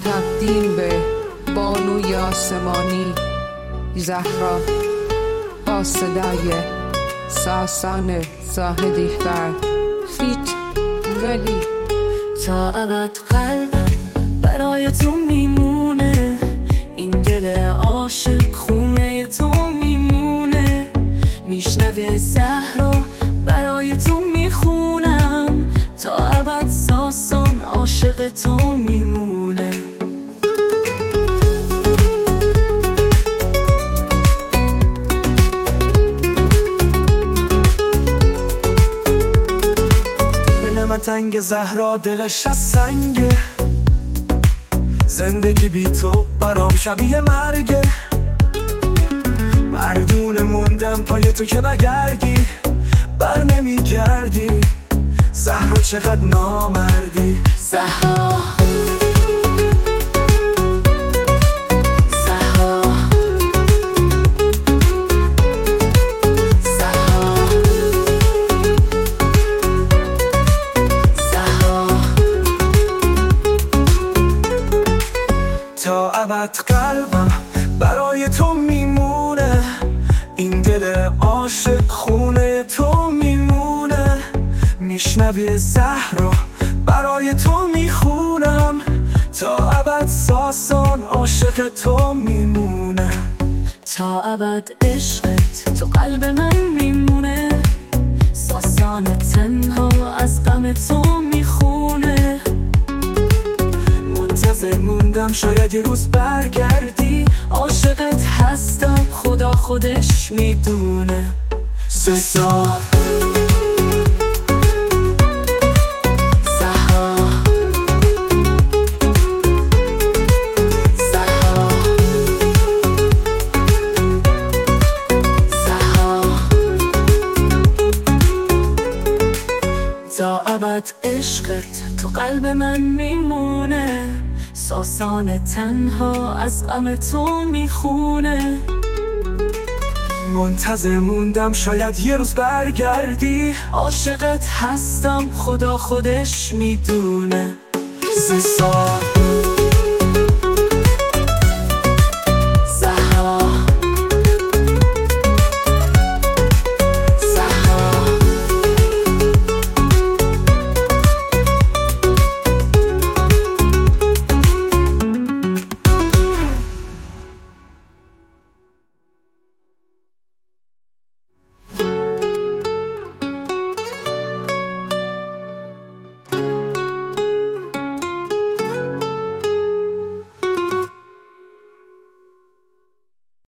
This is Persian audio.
تقدیم به بانوی آسمانی زهرا با صدای ساسان زاهدی فرد فیت ولی. تا ابد قلبم برای تو میمونه، این دل عاشق خونه تو میمونه. میشنوه زهرا برای تو میخونم، تا ابد ساسان عاشق تو میمونه. دل من تنگ، زهرا دلش از سنگه، زندگی بی تو برام شبیه مرگه. مردونه موندم پای تو که نگردی، بر نمیگردی. زهرا چقدر نامردی. زهرا تا ابد قلبم برای تو میمونه، این دل عاشق خونه تو میمونه. میشنوی زهرا برای تو میخونم، تا ابد ساسان عاشق تو میمونه. تا ابد عشقت تو قلب من میمونه، ساسان تنها از غم تو میخونه. منتظر موندم شاید یه روز برگردی، عاشقت هستم خدا خودش میدونه. سه سال تا ابد عشقت تو قلب من میمونه، ساسان تنها از غم تو میخونه. منتظر موندم شاید یه روز برگردی، عاشقت هستم خدا خودش میدونه. 3 سال